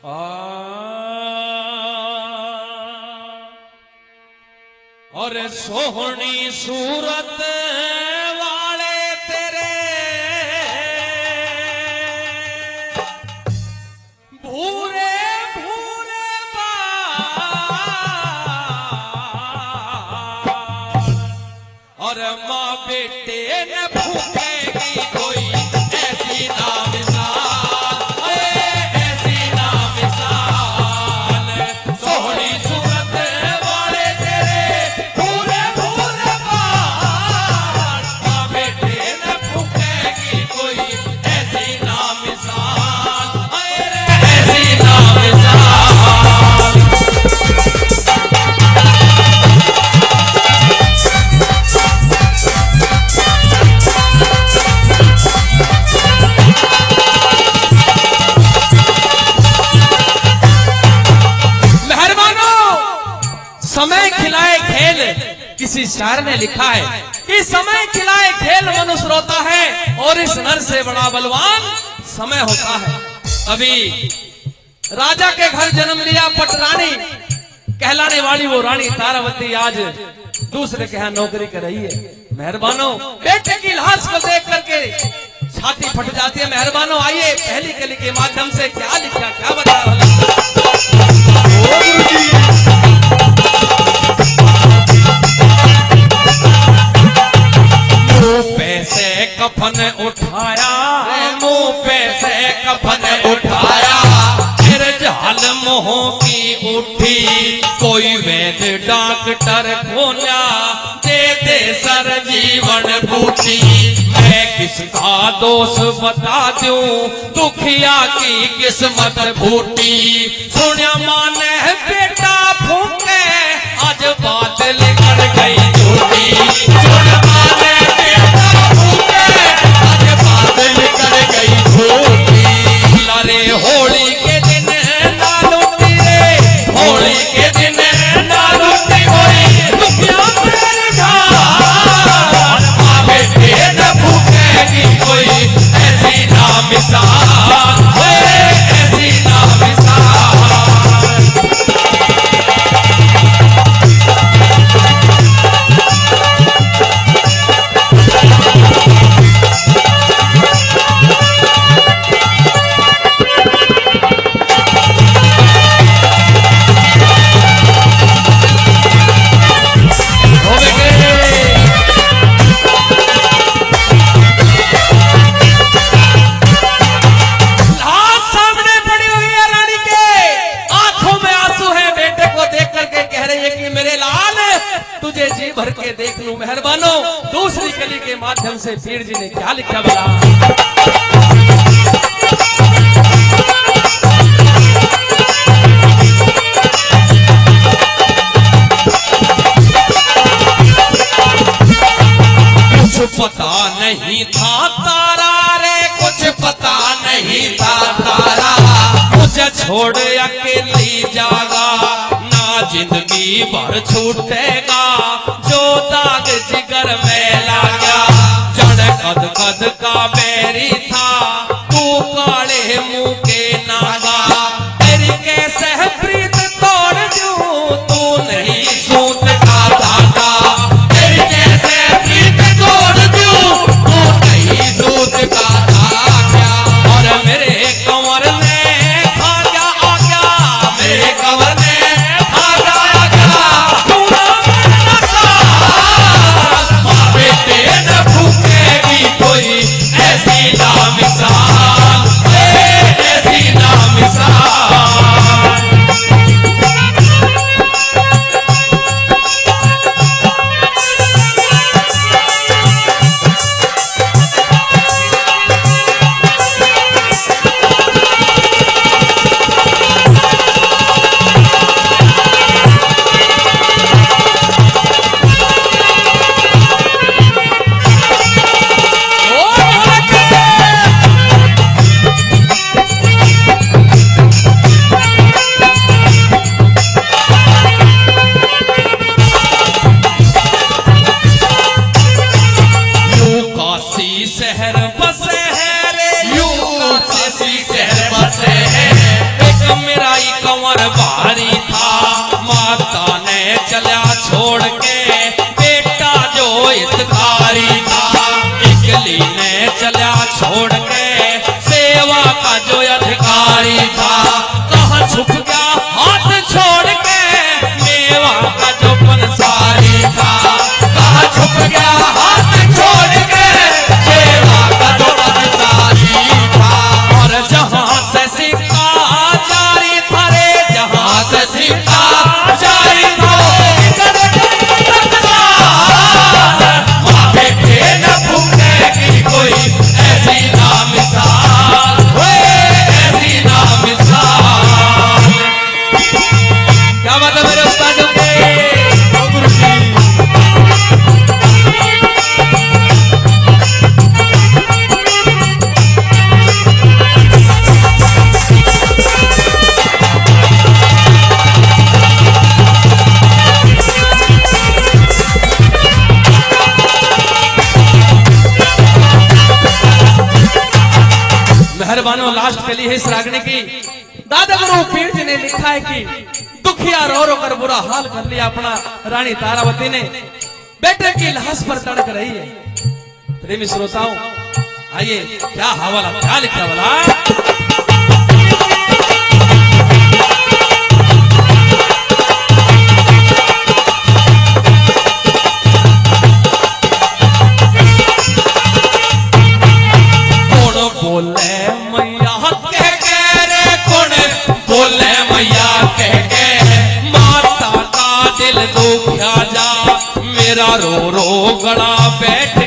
और सोहनी सूरत वाले तेरे भूरे भूरे बाल और माँ बेटे न भूखेगी कोई ऐसी ना मिसाल, ऐसी ना मिसाल। सोहनी सूरत वाले तेरे भूरे भूरे बाल, माँ बेटे न भूखेगी कोई ऐसी ना मिसाल, ऐसी ना मिसाल। समय खिलाए खेल, किसी शायर ने लिखा है कि समय खिलाए खेल मनुष्य रोता है और इस नर से बड़ा बलवान समय होता है। अभी राजा के घर जन्म लिया पटरानी कहलाने वाली वो रानी तारावती आज दूसरे के यहाँ नौकरी कर रही है। मेहरबानो बेटे की लाश को देख करके छाती फट जाती है। मेहरबानो आइए पहली कली के माध्यम से क्या लिखा, क्या बता रहा। पैसे कफन उठाया, मुंह पे से कफन उठाया, फिर झाल मुंहों की उठी, कोई वैद डॉक्टर खोला, दे दे सर जीवन बूटी। मैं किसका दोष बता दूं, दुखिया की किस्मत फूटी। सुनिया माने बेटा फूके, आज बादल कर गई झूठी। सुनिया माने लारे होली के दिन ना लूटी रे, होली के दिन ना लूटी होई दुखिया मेरे घर। माँ बेटे न भूखेगी कोई ऐसी ना मिसाल, ऐसी ना मिसाल। भर के देख लूं। मेहरबानो दूसरी कली के माध्यम से पीर जी ने क्या लिखा बता। कुछ पता नहीं था तारा रे, कुछ पता नहीं था तारा, मुझे छोड़ अकेली जागा, ना जिंदगी भर छूटेगा जो दाग जिगर में लगा। जड़ कद कद का बैरी था, तू काले मुंह के नागा, तेरी कैसे प्रीत तोड़ दूं, तू नहीं सूत का धागा। तेरी कैसे प्रीत तोड़ दूं, तू नहीं सूत का धागा। और मेरे कंवर ने खा गया आ गया, मेरे कंवर ने कोई ऐसी ना मिसाल। कंवर भारी था, माता ने चला छोड़ के बेटा जो हितकारी था। इकली ने चला छोड़ के सेवा का जो अधिकारी था। कहाँ छुप गया हाथ छोड़ के मेवा का जो पंसारी था। कहाँ छुप गया हाथ छोड़ के सेवा का जो पंसारी था। और जहाँ से सिक्का जारी था रे, जहाँ से सिक्का जारी था माँ बेटे न भूखेगी कोई ऐसी ना मिसाल, ऐसी ना मिसाल। क्या बात है मेरे उस्तादों के गुरु जी। मेहरबानो लास्ट कली है इस रागनी की। दादा गुरु पीर जी ने लिखा है कि दुखिया रो रो कर बुरा हाल कर लिया अपना रानी तारावती ने, बेटे की लाश पर तड़क रही है। प्रेमी श्रोताओं आइए क्या हवाला क्या लिखा वाला। बोले मैया कह रे कौन बोले मैया कह माता का दिल दुखिया जा, मेरा रो रो गड़ा बैठ